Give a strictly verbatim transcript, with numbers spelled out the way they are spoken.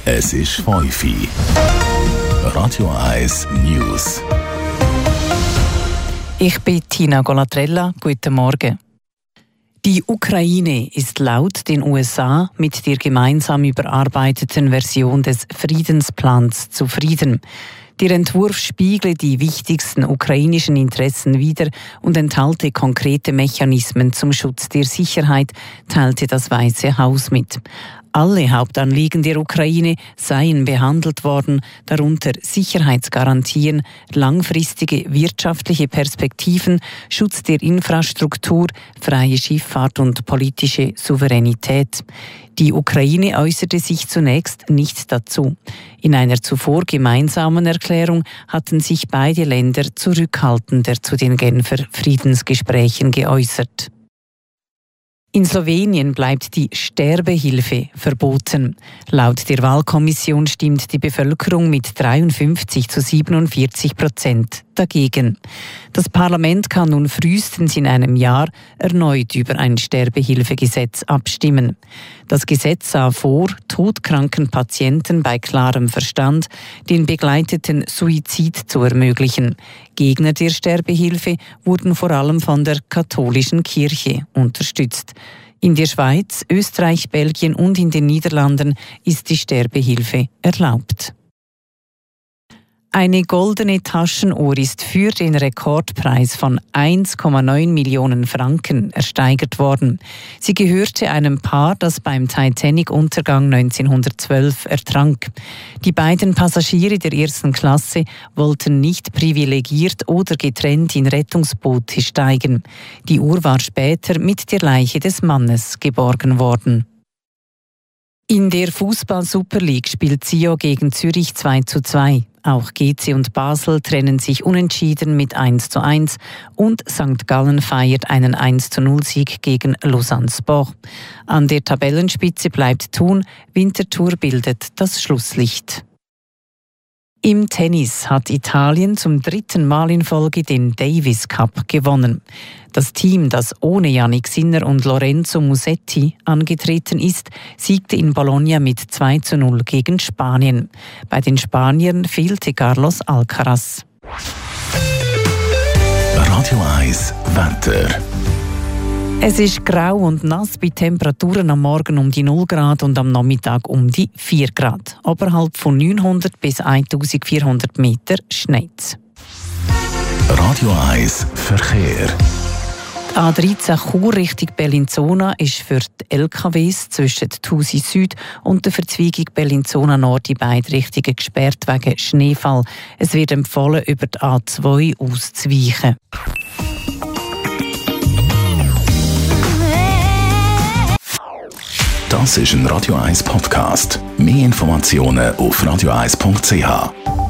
Es ist fünf Uhr. Radio eins News. Ich bin Tina Golatrella. Guten Morgen. Die Ukraine ist laut den U S A mit der gemeinsam überarbeiteten Version des Friedensplans zufrieden. Der Entwurf spiegle die wichtigsten ukrainischen Interessen wider und enthalte konkrete Mechanismen zum Schutz der Sicherheit, teilte das Weiße Haus mit. Alle Hauptanliegen der Ukraine seien behandelt worden, darunter Sicherheitsgarantien, langfristige wirtschaftliche Perspektiven, Schutz der Infrastruktur, freie Schifffahrt und politische Souveränität. Die Ukraine äußerte sich zunächst nicht dazu. In einer zuvor gemeinsamen Erklärung hatten sich beide Länder zurückhaltender zu den Genfer Friedensgesprächen geäußert. In Slowenien bleibt die Sterbehilfe verboten. Laut der Wahlkommission stimmt die Bevölkerung mit dreiundfünfzig zu siebenundvierzig Prozent dagegen. Das Parlament kann nun frühestens in einem Jahr erneut über ein Sterbehilfegesetz abstimmen. Das Gesetz sah vor, todkranken Patienten bei klarem Verstand den begleiteten Suizid zu ermöglichen. Gegner der Sterbehilfe wurden vor allem von der katholischen Kirche unterstützt. In der Schweiz, Österreich, Belgien und in den Niederlanden ist die Sterbehilfe erlaubt. Eine goldene Taschenuhr ist für den Rekordpreis von eins Komma neun Millionen Franken ersteigert worden. Sie gehörte einem Paar, das beim Titanic-Untergang neunzehnhundertzwölf ertrank. Die beiden Passagiere der ersten Klasse wollten nicht privilegiert oder getrennt in Rettungsboote steigen. Die Uhr war später mit der Leiche des Mannes geborgen worden. In der Fußball-Super League spielt Sio gegen Zürich zwei zu zwei. Auch G C und Basel trennen sich unentschieden mit eins zu eins und Sankt Gallen feiert einen eins zu null Sieg gegen Lausanne Sport. An der Tabellenspitze bleibt Thun, Winterthur bildet das Schlusslicht. Im Tennis hat Italien zum dritten Mal in Folge den Davis Cup gewonnen. Das Team, das ohne Jannik Sinner und Lorenzo Musetti angetreten ist, siegte in Bologna mit zwei zu null gegen Spanien. Bei den Spaniern fehlte Carlos Alcaraz. Radio eins Wetter. Es ist grau und nass bei Temperaturen am Morgen um die null Grad und am Nachmittag um die vier Grad. Oberhalb von neunhundert bis eintausendvierhundert Meter schneit's. Radio eins Verkehr. Die A dreizehn Chur Richtung Bellinzona ist für die L K Ws zwischen Thusi Süd und der Verzweigung Bellinzona Nord in beide Richtungen gesperrt wegen Schneefall. Es wird empfohlen, über die A zwei auszuweichen. Das ist ein Radio eins Podcast. Mehr Informationen auf radio eins punkt c h.